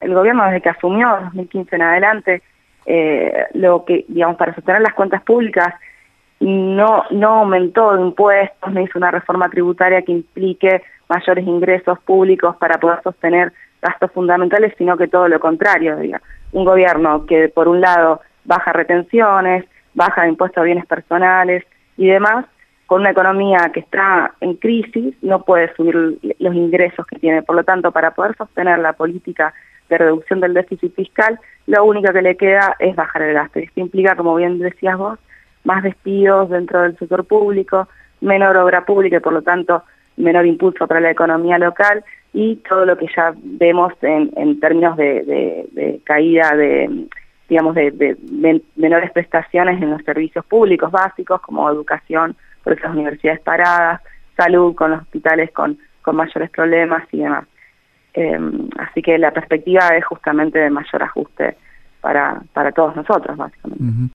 el gobierno desde que asumió 2015 en adelante, lo que, digamos, para sostener las cuentas públicas, no aumentó impuestos, no hizo una reforma tributaria que implique mayores ingresos públicos para poder sostener gastos fundamentales, sino que todo lo contrario, diga. Un gobierno que por un lado baja retenciones, baja impuestos a bienes personales y demás, con una economía que está en crisis, no puede subir los ingresos que tiene. Por lo tanto, para poder sostener la política de reducción del déficit fiscal, lo único que le queda es bajar el gasto. Y esto implica, como bien decías vos, más despidos dentro del sector público, menor obra pública y por lo tanto menor impulso para la economía local y todo lo que ya vemos en términos de caída de menores prestaciones en los servicios públicos básicos como educación, por esas universidades paradas, salud con los hospitales con mayores problemas y demás. Así que la perspectiva es justamente de mayor ajuste para todos nosotros, básicamente.